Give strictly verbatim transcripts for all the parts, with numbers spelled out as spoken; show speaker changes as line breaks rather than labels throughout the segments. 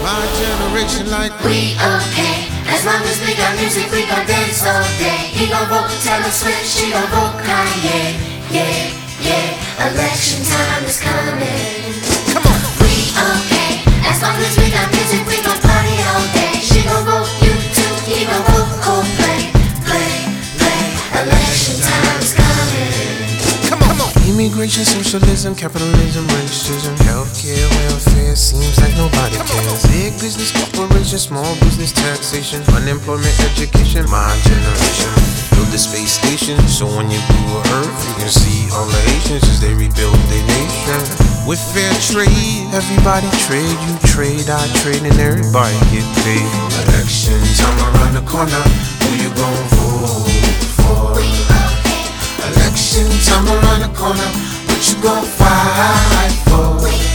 My generation like
we okay. As long as we got music, we gon' dance all day. He gon' vote Taylor Swift, she gon' vote Kanye. Yeah, yeah, election time is coming.
Come on.
We okay. As long as we got music, we gon' party all day. She gon' vote U two, he gon' vote Coldplay. Play, play, election time is coming.
Come on, come on. Immigration, socialism, capitalism, racism, healthcare, welfare, seems like nobody cares. Big business, corporation, small business, taxation, unemployment, education, my generation. Build the space station, so when you Google Earth, you can see all the Asians as they rebuild their nation. With fair trade, everybody trade, you trade, I trade, and everybody get paid. Election time around the corner, who you gon' vote for? Election time around the corner, what you gon' fight for?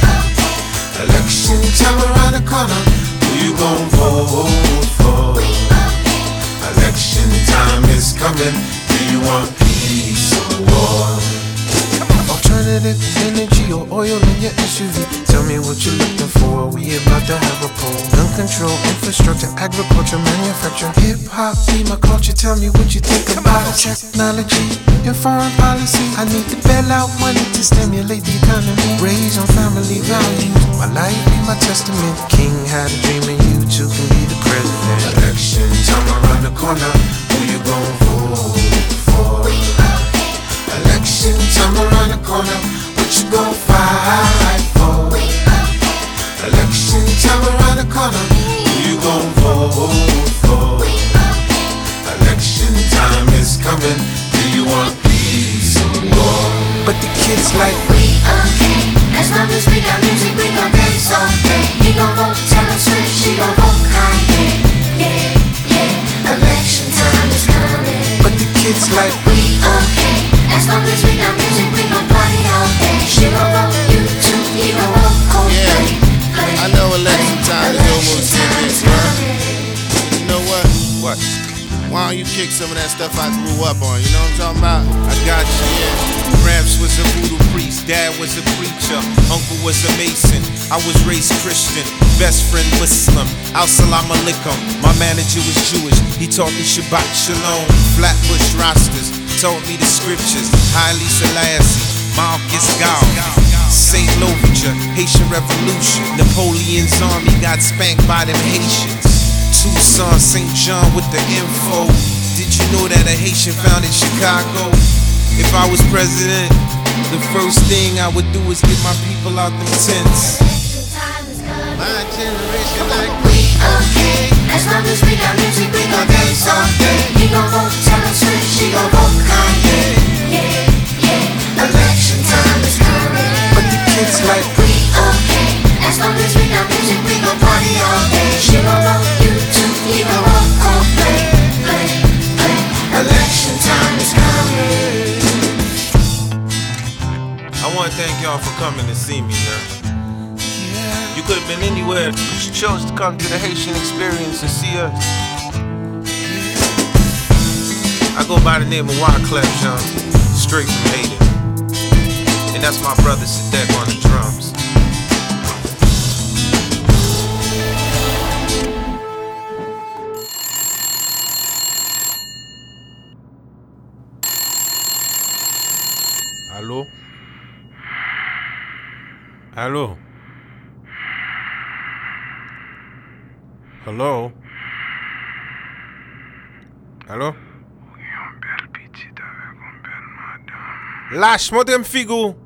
Election time around the corner, who you gon' vote for? Election time is coming, do you want peace or war? Alternative energy or oil in your S U V. Tell me what you're looking for, we about to have a poll. Gun control, infrastructure, agriculture, manufacturing. Hip-hop be my culture, tell me what you think about technology and foreign policy. I need to bail out money to stimulate the economy. Raise on family values, my life be my testament. King had a dream and you too can be the president. Election time around the corner, who you gon' vote for? Election time around the corner, what you gon' fight for? Election time around the corner, who you gon' vote for? Election time is coming, do you want peace or war? But the kids like
we okay. As long as we got music, we gon' dance all day. He gon' vote Taylor Swift, she gon' vote Kanye. Yeah, yeah, election time is coming.
But the kids like
we okay. As long as we got music, we gon' party all day. She gon' vote U two, he gon' vote Coldplay.
Yeah, I know election time is almost here, bro. You know what?
what?
Why don't you kick some of that stuff I grew up on? You know what I'm talking about?
I got you.
Yeah.
Gramps was a voodoo priest, dad was a preacher, uncle was a mason, I was raised Christian, best friend Muslim, Al-Salam Alaikum. My manager was Jewish, he taught me Shabbat Shalom. Flatbush Rastas taught me the scriptures, Haile Selassie, Marcus Garvey, Saint Louverture, Haitian Revolution, Napoleon's army got spanked by them Haitians. Tucson, Saint John with the info. Did you know that a Haitian founded Chicago? If I was president, the first thing I would do is get my people out them tents.
My generation like
we okay. As long as we got music, we gon' dance all day. He gon' vote Taylor Swift, she gon' vote Kanye. Yeah, yeah, election time is coming.
But the kids like
we okay. As long as we got music, we gon' party all day. She gon' vote U two, he gon' vote Coldplay. Play, play, election time is coming.
I want to thank y'all for coming to see me, man. You could have been anywhere, but you chose to come to the Haitian experience and see us. I go by the name of Wyclef Jean, straight from Haiti. And that's my brother Sadek on the drums. Allô? Allô? Hello? Allô? Lâche-moi de me figou!